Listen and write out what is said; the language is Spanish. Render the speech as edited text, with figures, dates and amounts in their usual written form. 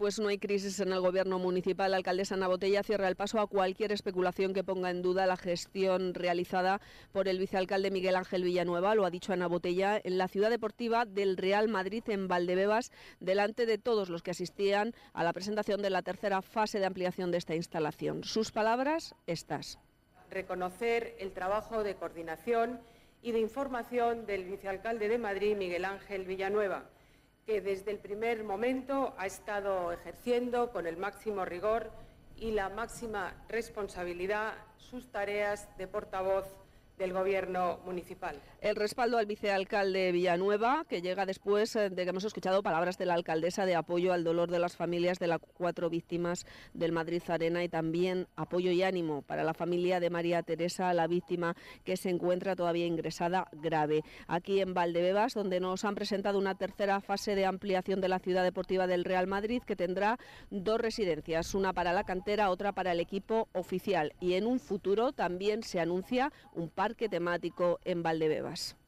pues no hay crisis en el gobierno municipal. La alcaldesa Ana Botella cierra el paso a cualquier especulación que ponga en duda la gestión realizada por el vicealcalde Miguel Ángel Villanueva. Lo ha dicho Ana Botella en la ciudad deportiva del Real Madrid en Valdebebas, delante de todos los que asistían a la presentación de la tercera fase de ampliación de esta instalación. Sus palabras, estas. Reconocer el trabajo de coordinación y de información del vicealcalde de Madrid, Miguel Ángel Villanueva, que desde el primer momento ha estado ejerciendo con el máximo rigor y la máxima responsabilidad sus tareas de portavoz del Gobierno municipal. El respaldo al vicealcalde Villanueva, que llega después de que hemos escuchado palabras de la alcaldesa de apoyo al dolor de las familias de las 4 víctimas del Madrid Arena, y también apoyo y ánimo para la familia de María Teresa, la víctima que se encuentra todavía ingresada grave. Aquí en Valdebebas, donde nos han presentado una tercera fase de ampliación de la ciudad deportiva del Real Madrid, que tendrá 2 residencias, una para la cantera, otra para el equipo oficial. Y en un futuro también se anuncia un parque temático en Valdebebas.